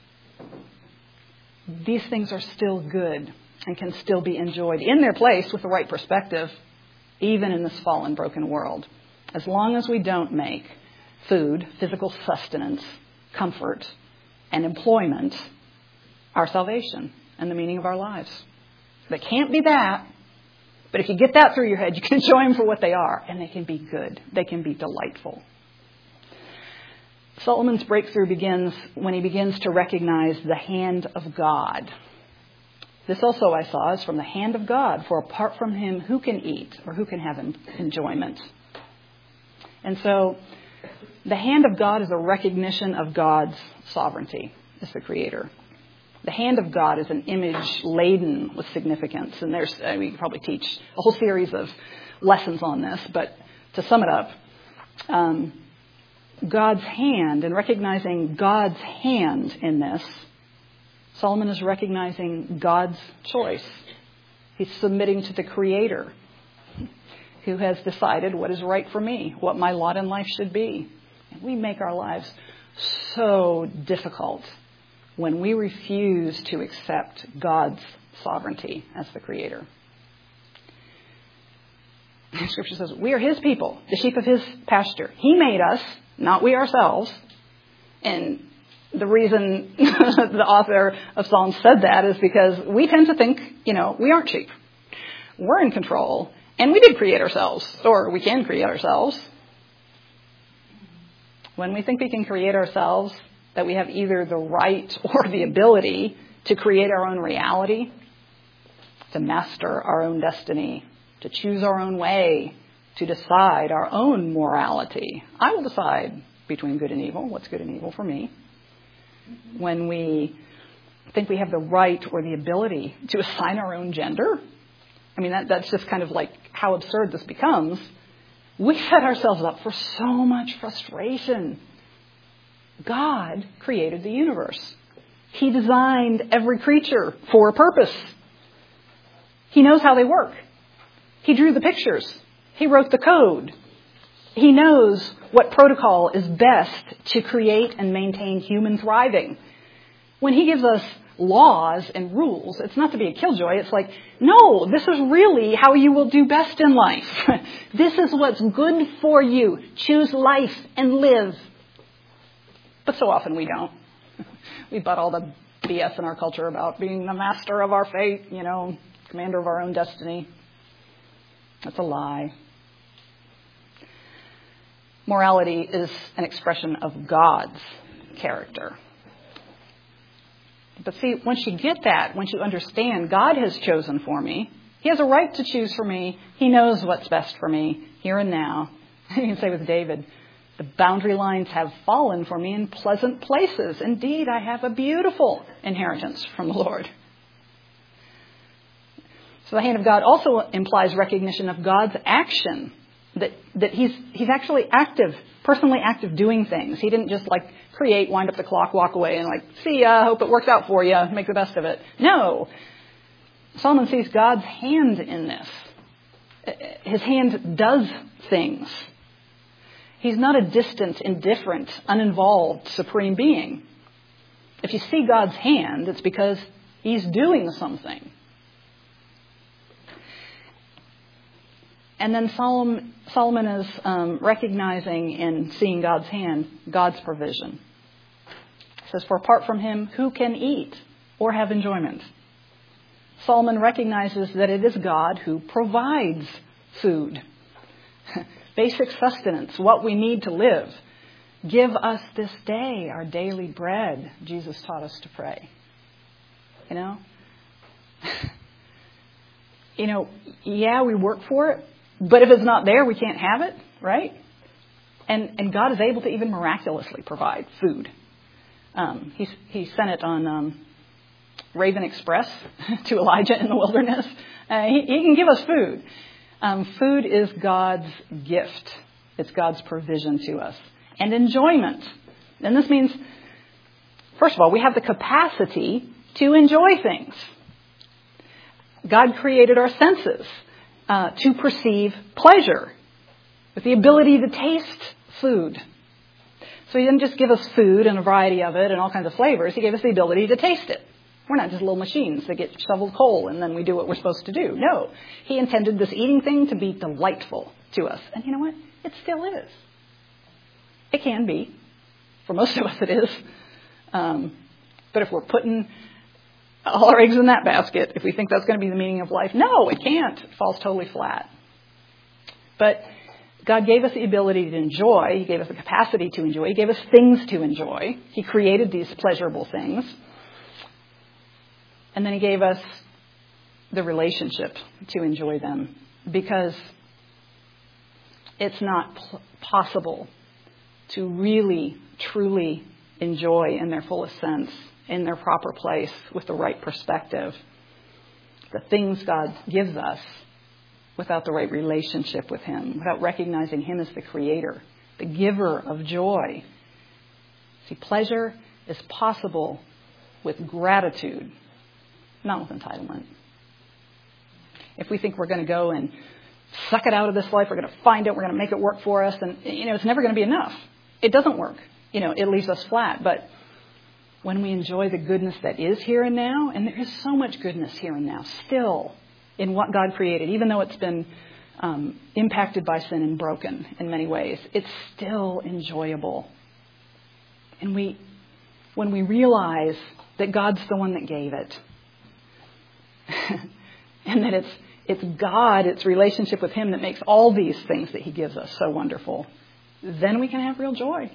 These things are still good and can still be enjoyed in their place with the right perspective, even in this fallen, broken world. As long as we don't make food, physical sustenance, comfort, and employment our salvation and the meaning of our lives. They can't be that. But if you get that through your head, you can enjoy them for what they are. And they can be good. They can be delightful. Solomon's breakthrough begins when he begins to recognize the hand of God. This also I saw is from the hand of God. For apart from Him, who can eat or who can have enjoyment? And so the hand of God is a recognition of God's sovereignty as the Creator. The hand of God is an image laden with significance. And there's, I mean, we could probably teach a whole series of lessons on this. But to sum it up, um, God's hand, and recognizing God's hand in this, Solomon is recognizing God's choice. He's submitting to the Creator who has decided what is right for me, what my lot in life should be. And we make our lives so difficult when we refuse to accept God's sovereignty as the Creator. The Scripture says, we are His people, the sheep of His pasture. He made us, not we ourselves. And the reason the author of Psalms said that is because we tend to think, you know, we aren't sheep. We're in control. And we did create ourselves, or we can create ourselves. When we think we can create ourselves, that we have either the right or the ability to create our own reality, to master our own destiny, to choose our own way, to decide our own morality. I will decide between good and evil, what's good and evil for me. When we think we have the right or the ability to assign our own gender, I mean, that, that's just kind of like how absurd this becomes. We set ourselves up for so much frustration. God created the universe. He designed every creature for a purpose. He knows how they work. He drew the pictures. He wrote the code. He knows what protocol is best to create and maintain human thriving. When He gives us laws and rules, it's not to be a killjoy. It's like, no, this is really how you will do best in life. This is what's good for you. Choose life and live. But so often we don't. We butt all the B S in our culture about being the master of our fate, you know, commander of our own destiny. That's a lie. Morality is an expression of God's character. But see, once you get that, once you understand God has chosen for me, He has a right to choose for me. He knows what's best for me here and now. You can say with David, The boundary lines have fallen for me in pleasant places. Indeed, I have a beautiful inheritance from the Lord. So the hand of God also implies recognition of God's action, that that he's he's actually active, personally active doing things. He didn't just like create, wind up the clock, walk away and like, see ya, hope it works out for you, make the best of it. No. Solomon sees God's hand in this. His hand does things. He's not a distant, indifferent, uninvolved, supreme being. If you see God's hand, it's because he's doing something. And then Solomon, Solomon is um, recognizing and seeing God's hand, God's provision. It says, for apart from him, who can eat or have enjoyment? Solomon recognizes that it is God who provides food. Basic sustenance, what we need to live. Give us this day our daily bread, Jesus taught us to pray. You know? You know, yeah, we work for it, but if it's not there, we can't have it, right? And and God is able to even miraculously provide food. Um, he, he sent it on um, Raven Express to Elijah in the wilderness. Uh, he, he can give us food. Um, food is God's gift. It's God's provision to us. And enjoyment. And this means, first of all, we have the capacity to enjoy things. God created our senses uh, to perceive pleasure with the ability to taste food. So he didn't just give us food and a variety of it and all kinds of flavors. He gave us the ability to taste it. We're not just little machines that get shoveled coal and then we do what we're supposed to do. No, he intended this eating thing to be delightful to us. And you know what? It still is. It can be. For most of us it is. Um, but if we're putting all our eggs in that basket, if we think that's going to be the meaning of life, no, it can't. It falls totally flat. But God gave us the ability to enjoy. He gave us the capacity to enjoy. He gave us things to enjoy. He created these pleasurable things. And then he gave us the relationship to enjoy them, because it's not p- possible to really, truly enjoy in their fullest sense, in their proper place, with the right perspective, the things God gives us without the right relationship with him, without recognizing him as the creator, the giver of joy. See, pleasure is possible with gratitude, not with entitlement. If we think we're going to go and suck it out of this life, we're going to find it, we're going to make it work for us, and, you know, it's never going to be enough. It doesn't work. You know, it leaves us flat. But when we enjoy the goodness that is here and now, and there is so much goodness here and now still in what God created, even though it's been um, impacted by sin and broken in many ways, it's still enjoyable. And we, when we realize that God's the one that gave it, and that it's it's God, it's relationship with him that makes all these things that he gives us so wonderful, then we can have real joy.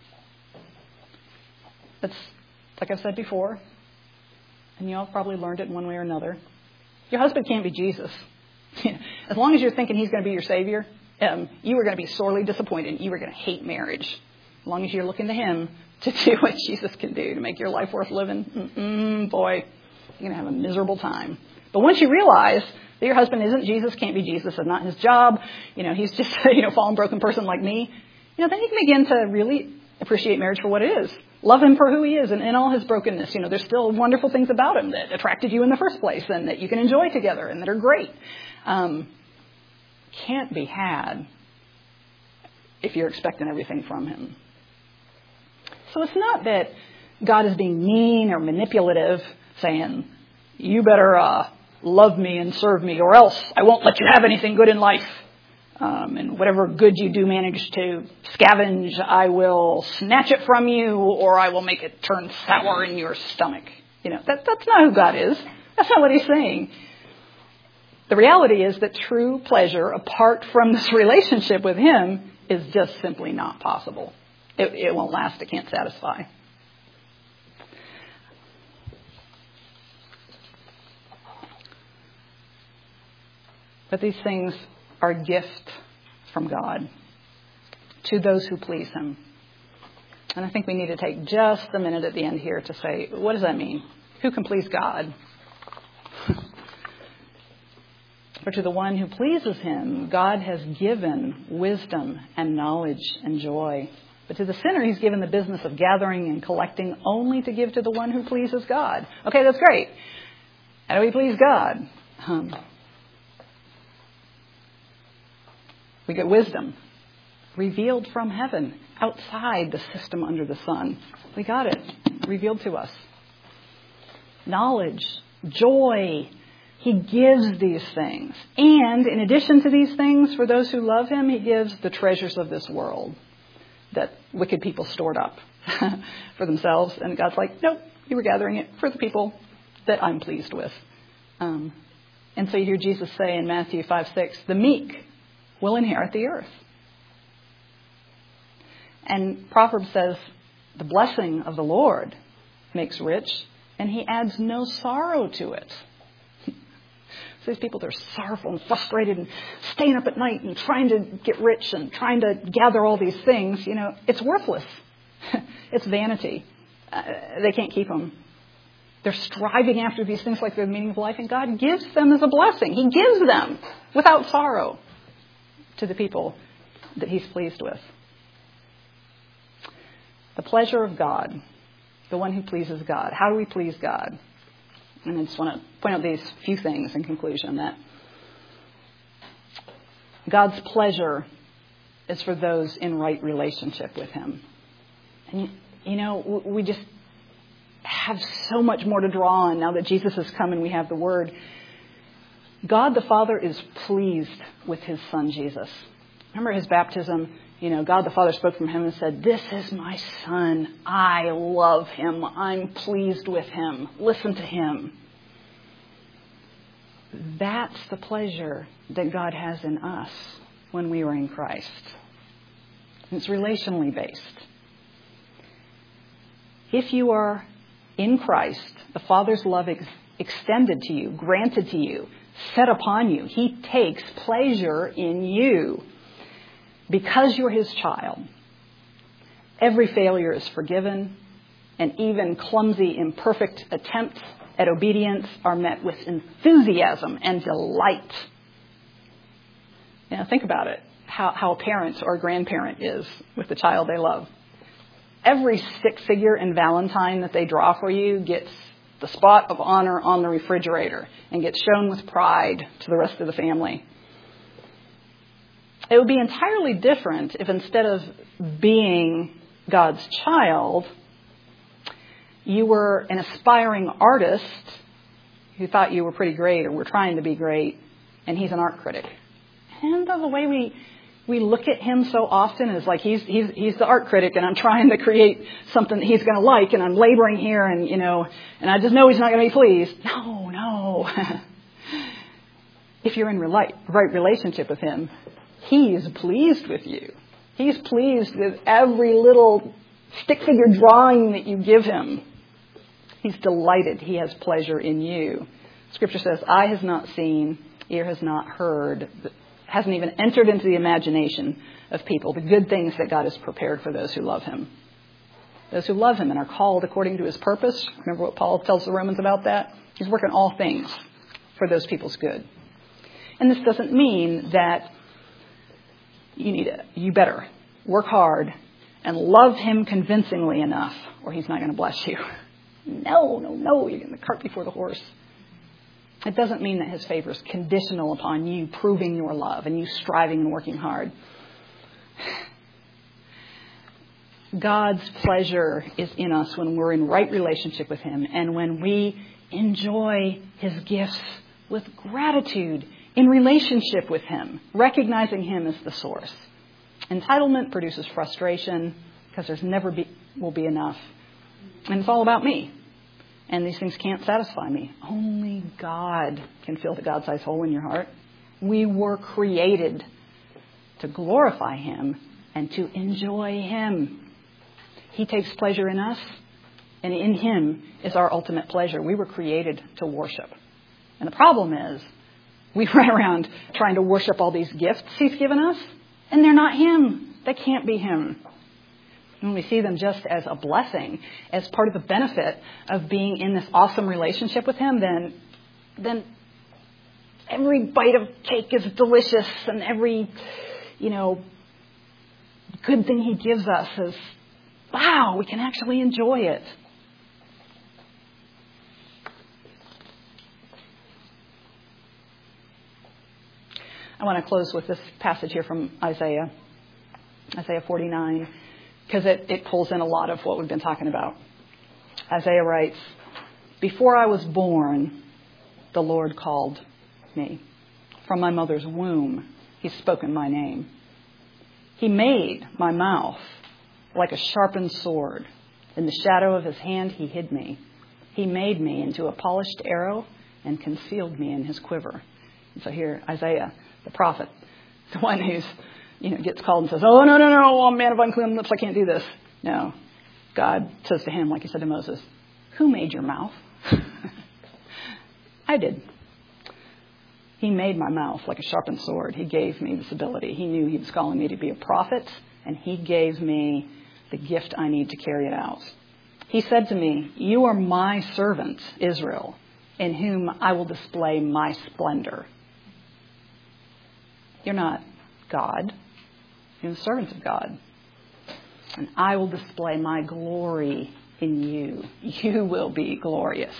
That's, like I've said before, and you all probably learned it in one way or another. Your husband can't be Jesus. As long as you're thinking he's going to be your savior, um, you are going to be sorely disappointed. You are going to hate marriage. As long as you're looking to him to do what Jesus can do to make your life worth living, mm-mm, boy, you're going to have a miserable time. But once you realize that your husband isn't Jesus, can't be Jesus, and not his job, you know, he's just you know, fallen, broken person like me, you know, then you can begin to really appreciate marriage for what it is. Love him for who he is and in all his brokenness. You know, there's still wonderful things about him that attracted you in the first place and that you can enjoy together and that are great. Um, can't be had if you're expecting everything from him. So it's not that God is being mean or manipulative, saying, you better uh, love me and serve me or else I won't let you have anything good in life. Um, and whatever good you do manage to scavenge, I will snatch it from you, or I will make it turn sour in your stomach. You know, that, that's not who God is. That's not what he's saying. The reality is that true pleasure, apart from this relationship with him, is just simply not possible. It, it won't last. It can't satisfy. But these things are a gift from God. to those who please him. And I think we need to take just a minute at the end here to say, what does that mean? Who can please God? For to the one who pleases him, God has given wisdom and knowledge and joy. But to the sinner, he's given the business of gathering and collecting only to give to the one who pleases God. Okay, that's great. How do we please God? Um, we get wisdom revealed from heaven, outside the system under the sun. We got it revealed to us. Knowledge, joy. He gives these things. And in addition to these things, for those who love him, he gives the treasures of this world that wicked people stored up for themselves. And God's like, nope, you were gathering it for the people that I'm pleased with. Um, and so you hear Jesus say in Matthew five six, the meek will inherit the earth. And Proverbs says, the blessing of the Lord makes rich, and he adds no sorrow to it. So these people, they're sorrowful and frustrated and staying up at night and trying to get rich and trying to gather all these things. You know, it's worthless. It's vanity. Uh, they can't keep them. They're striving after these things like they're the meaning of life, and God gives them as a blessing. He gives them without sorrow to the people that he's pleased with. The pleasure of God, the one who pleases God. How do we please God? And I just want to point out these few things in conclusion, that God's pleasure is for those in right relationship with him. And, you know, we just have so much more to draw on now that Jesus has come and we have the Word. God the Father is pleased with his Son, Jesus. Remember his baptism? You know, God the Father spoke from heaven and said, this is my Son. I love him. I'm pleased with him. Listen to him. That's the pleasure that God has in us when we are in Christ. It's relationally based. If you are in Christ, the Father's love ex- extended to you, granted to you, set upon you. He takes pleasure in you. Because you're his child, every failure is forgiven, and even clumsy, imperfect attempts at obedience are met with enthusiasm and delight. Now, think about it, how, how a parent or a grandparent is with the child they love. Every stick figure in Valentine that they draw for you gets the spot of honor on the refrigerator and gets shown with pride to the rest of the family. It would be entirely different if instead of being God's child, you were an aspiring artist who thought you were pretty great or were trying to be great, and he's an art critic. And the way we we look at him so often is like he's he's he's the art critic, and I'm trying to create something that he's going to like, and I'm laboring here, and you know, and I just know he's not going to be pleased. No, no. If you're in right relationship with him, he is pleased with you. He's pleased with every little stick figure drawing that you give him. He's delighted. He has pleasure in you. Scripture says, eye has not seen, ear has not heard, hasn't even entered into the imagination of people the good things that God has prepared for those who love him. Those who love him and are called according to his purpose. Remember what Paul tells the Romans about that? He's working all things for those people's good. And this doesn't mean that You need it. You better work hard and love him convincingly enough, or he's not going to bless you. No, no, no. You're getting the cart before the horse. It doesn't mean that his favor is conditional upon you proving your love and you striving and working hard. God's pleasure is in us when we're in right relationship with him and when we enjoy his gifts with gratitude in relationship with him, recognizing him as the source. Entitlement produces frustration because there's never be, will be enough. And it's all about me. And these things can't satisfy me. Only God can fill the God-sized hole in your heart. We were created to glorify him and to enjoy him. He takes pleasure in us, and in him is our ultimate pleasure. We were created to worship. And the problem is, we run around trying to worship all these gifts he's given us, and they're not him. They can't be him. When we see them just as a blessing, as part of the benefit of being in this awesome relationship with him, then, then every bite of cake is delicious, and every, you know, good thing he gives us is, wow, we can actually enjoy it. I want to close with this passage here from Isaiah, Isaiah forty-nine, because it, it pulls in a lot of what we've been talking about. Isaiah writes, "Before I was born, the Lord called me. From my mother's womb, he's spoken my name. He made my mouth like a sharpened sword. In the shadow of his hand, he hid me. He made me into a polished arrow and concealed me in his quiver." And so here, Isaiah, the prophet, the one who's, you know, gets called and says, "Oh, no, no, no, I'm a man of unclean lips, I can't do this." No. God says to him, like he said to Moses, "Who made your mouth?" I did. He made my mouth like a sharpened sword. He gave me this ability. He knew he was calling me to be a prophet, and he gave me the gift I need to carry it out. He said to me, "You are my servant, Israel, in whom I will display my splendor." You're not God. You're the servants of God. "And I will display my glory in you. You will be glorious."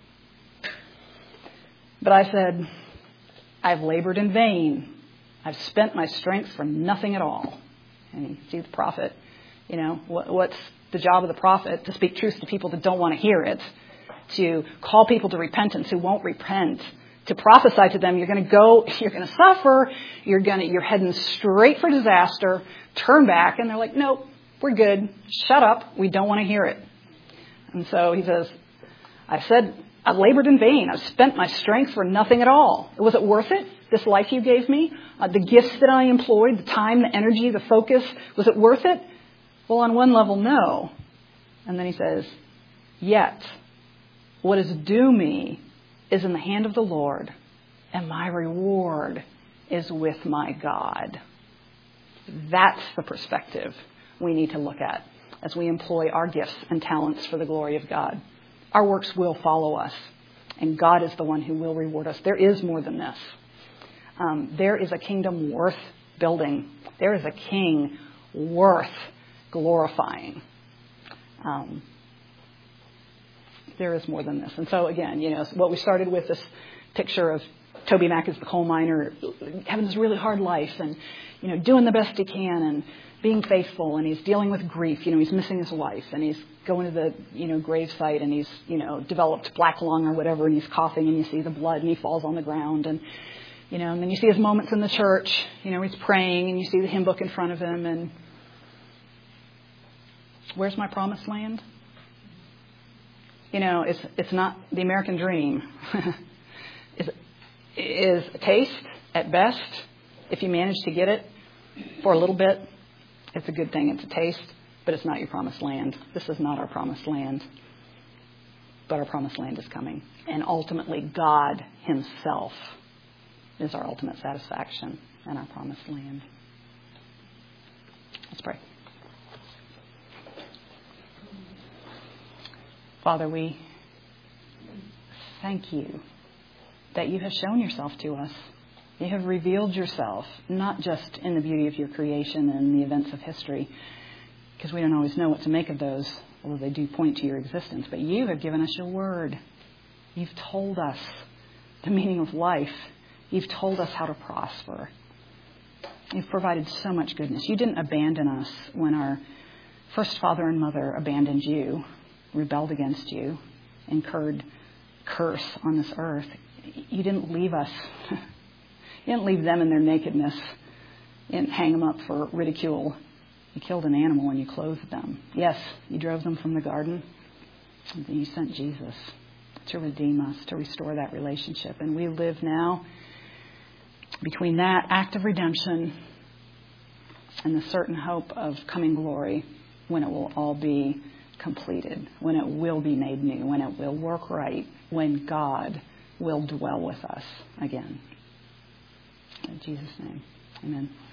But I said, "I've labored in vain. I've spent my strength for nothing at all." And you see the prophet, you know, what, what's the job of the prophet? To speak truth to people that don't want to hear it, to call people to repentance who won't repent, to prophesy to them, you're going to go, you're going to suffer, you're going to, you're heading straight for disaster, turn back. And they're like, "Nope, we're good. Shut up. We don't want to hear it." And so he says, "I said, I've labored in vain. I've spent my strength for nothing at all. Was it worth it? This life you gave me, uh, the gifts that I employed, the time, the energy, the focus, was it worth it?" Well, on one level, no. And then he says, "Yet, what is due me is in the hand of the Lord, and my reward is with my God." That's the perspective we need to look at as we employ our gifts and talents for the glory of God. Our works will follow us, and God is the one who will reward us. There is more than this. Um, there is a kingdom worth building. There is a king worth glorifying. Um, there is more than this. And so, again, you know, what we started with, this picture of Toby Mack as the coal miner, having this really hard life and, you know, doing the best he can and being faithful, and he's dealing with grief. You know, he's missing his wife, and he's going to the, you know, grave site, and he's, you know, developed black lung or whatever, and he's coughing, and you see the blood, and he falls on the ground, and, you know, and then you see his moments in the church, you know, he's praying, and you see the hymn book in front of him, and where's my promised land? You know, it's it's not the American dream. is is a taste at best. If you manage to get it for a little bit, it's a good thing. It's a taste, but it's not your promised land. This is not our promised land. But our promised land is coming. And ultimately, God himself is our ultimate satisfaction and our promised land. Let's pray. Father, we thank you that you have shown yourself to us. You have revealed yourself, not just in the beauty of your creation and the events of history, because we don't always know what to make of those, although they do point to your existence, but you have given us your word. You've told us the meaning of life. You've told us how to prosper. You've provided so much goodness. You didn't abandon us when our first father and mother abandoned you, rebelled against you, incurred curse on this earth. You didn't leave us. You didn't leave them in their nakedness and hang them up for ridicule. You killed an animal and you clothed them. Yes, you drove them from the garden. And then you sent Jesus to redeem us, to restore that relationship. And we live now between that act of redemption and the certain hope of coming glory, when it will all be completed, when it will be made new, when it will work right, when God will dwell with us again. In Jesus' name, amen.